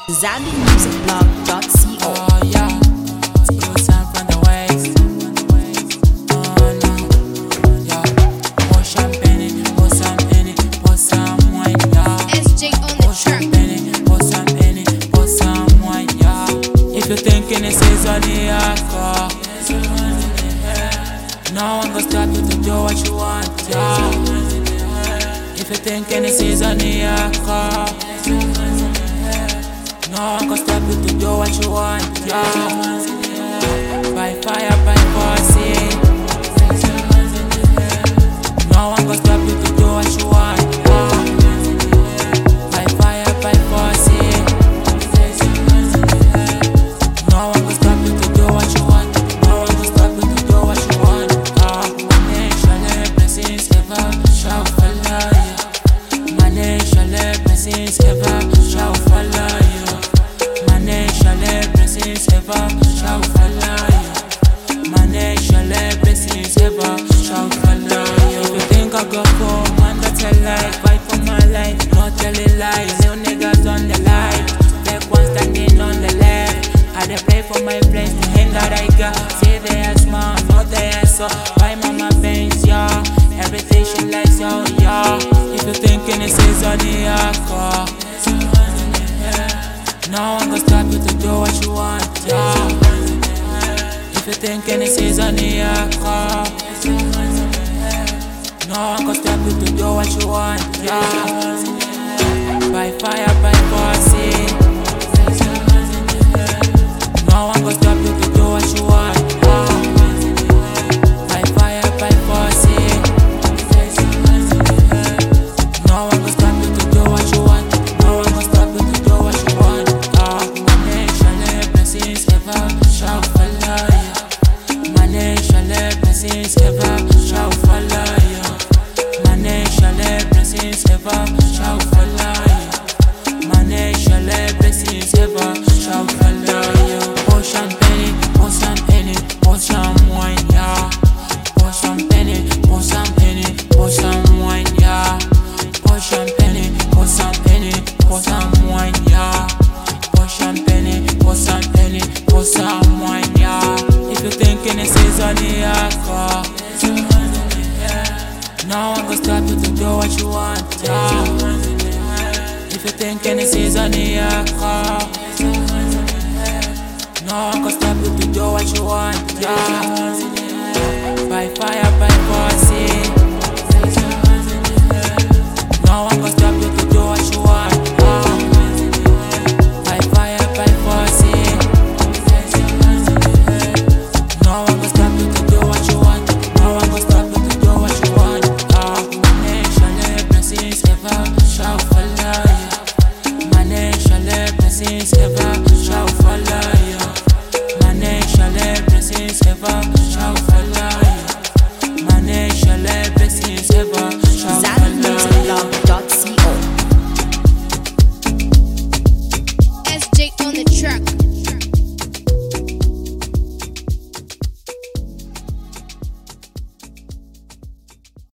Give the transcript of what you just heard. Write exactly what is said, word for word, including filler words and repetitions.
Zambian Music Blog dot co. Oh yeah, good time from the waist. Oh no, yeah. Pour champagne, pour some Henny, pour some wine, yeah. S J on the Pour track. champagne, pour some Henny, pour some wine, yeah. If you're thinking this is on the alcohol, no one gonna stop you to do what you want, yeah. If you're thinking this is on the alcohol, no one can stop you to do what you want, yeah. By fire, by force, no one can stop you to do what you want, yeah. By fire, by force, no one can stop you to do what you want. No one can stop you to do what you want, yeah. Money, chalet, blessings, ever, shall follow you. Money, chalet, blessings, ever, shall follow you. Money, chalet, blessings, ever, shall follow you. Money, chalet, blessings, ever, shall follow you. If you think I go for man, that's a lie. Fight for my life, not telling lies. New niggas on the line, fake one standing on the left. I dey pray for my friends to hang that I got. Say they are smart, not they are so. Buy mama bangs, yeah. Everything she likes, yo, yeah. If you thinking this is on the alcohol, no one gonna stop you to do what you want, yeah. If you thinking this is on the alcohol, no one gonna stop you to do what you want, yeah. By fire, by force, no one gonna stop you to do what you want, yeah. By fire, by force, no one gonna stop you to do what you want. No one gonna stop you to do what you want, yeah. Money, chalet, blessings, ever, shall follow you. Money, chalet, blessings, ever, shall follow you. Money, chalet, blessings, ever, shall follow you. Money, chalet, blessings, ever, shall follow you. Pour champagne, pour some Henny, pour some wine, yeah. Pour champagne, pour some Henny, pour some wine, yeah. Pour champagne, pour some Henny, pour some wine, yeah. Pour champagne, pour some Henny, pour some wine, yeah. If you're thinking this is on the alcohol, no one gonna stop you to do what you want, yeah. If you're thinking this is on the alcohol, no one gonna stop you to do what you want, yeah. By fire, by force, no one gonna stop you to do what you want, yeah. By fire, by force, no one gonna stop you to do what you want. No one gonna stop you to do what you want, yeah. Money, chalet, blessings, ever, shall follow you. Money, chalet, blessings, ever, shall follow you. Money, chalet, blessings, ever, shall follow you. Money, chalet, blessings, ever, shall Zambian follow Music you. Blog dot co. S J on the track.